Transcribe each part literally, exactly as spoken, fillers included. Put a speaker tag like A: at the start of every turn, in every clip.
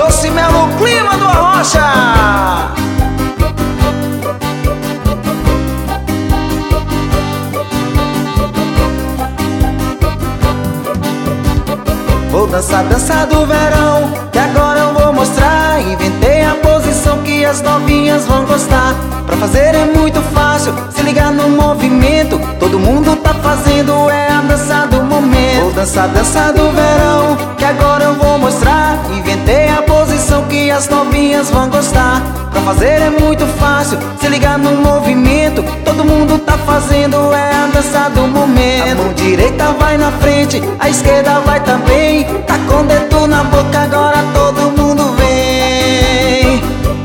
A: Doce mel no clima do Arrocha. Vou dançar, dança do verão, que agora eu vou mostrar. Inventei a posição que as novinhas vão gostar. Pra fazer é muito fácil, se ligar no movimento. Todo mundo tá fazendo, é a dança do momento. Vou dançar, dança do verão, que agora eu vou mostrar. Inventei a posição que as novinhas vão gostar. Pra fazer é muito fácil, se ligar no movimento. Todo mundo tá fazendo, é a dança do momento. A mão direita vai na frente, a esquerda vai também. Tá com o dedo na boca, agora todo mundo vem.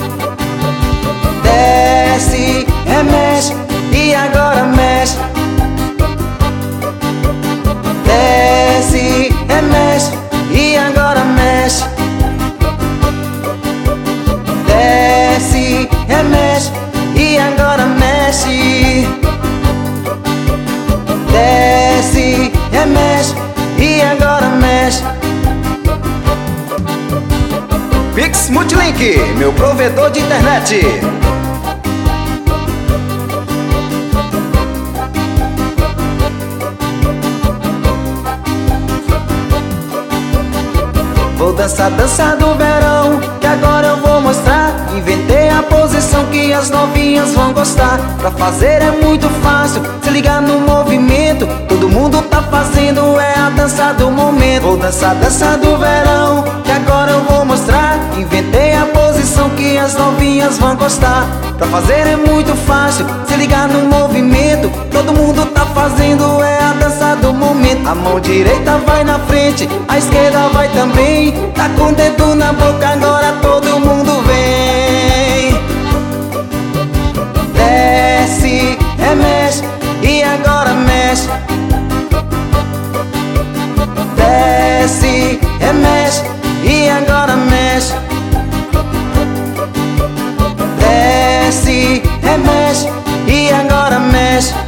A: Desce, remexe e agora mexe. Desce, remexe e agora mexe. Desce, remexe e agora mexe. Desce, remexe e agora mexe. Pix Multilink, meu provedor de internet. Vou dançar, dança do verão, que agora eu vou mostrar. Inventei a posição que as novinhas vão gostar. Pra fazer é muito fácil, se ligar no movimento. Todo mundo tá fazendo, é a dança do momento. Vou dançar, dança do verão, que agora eu vou mostrar. Inventei a posição que as novinhas vão gostar. Pra fazer é muito fácil, se ligar no movimento. Todo mundo tá fazendo, é a dança do momento. A mão direita vai na frente, a esquerda vai também. Tá com o dedo na boca, agora todo mundo vem. Desce, remexe e agora mexe. Desce, remexe e agora mexe. Desce, remexe e agora mexe.